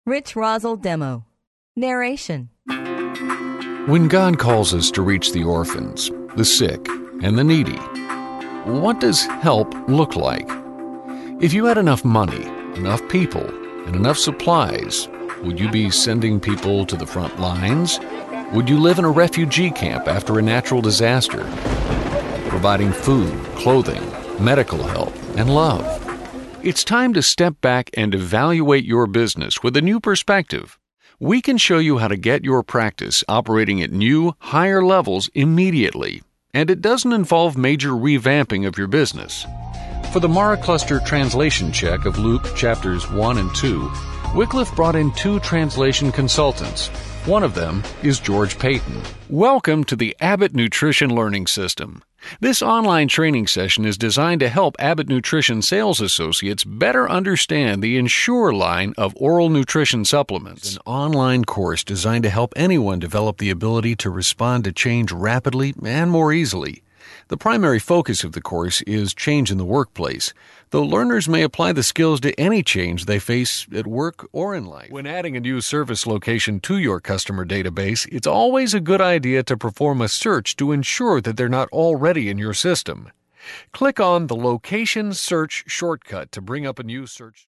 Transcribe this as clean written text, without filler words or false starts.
Rich Rosal Demo. Narration. When God calls us to reach the orphans, the sick, and the needy, what does help look like? If you had enough money, enough people, and enough supplies, would you be sending people to the front lines? Would you live in a refugee camp after a natural disaster, providing food, clothing, medical help, and love? It's time to step back and evaluate your business with a new perspective. We can show you how to get your practice operating at new, higher levels immediately, and it doesn't involve major revamping of your business. For the Mara Cluster translation check of Luke chapters 1 and 2, Wycliffe brought in 2 translation consultants. One of them is George Payton. Welcome to the Abbott Nutrition Learning System. This online training session is designed to help Abbott Nutrition sales associates better understand the Ensure line of oral nutrition supplements. It's an online course designed to help anyone develop the ability to respond to change rapidly and more easily. The primary focus of the course is change in the workplace, though learners may apply the skills to any change they face at work or in life. When adding a new service location to your customer database, it's always a good idea to perform a search to ensure that they're not already in your system. Click on the Location Search shortcut to bring up a new search.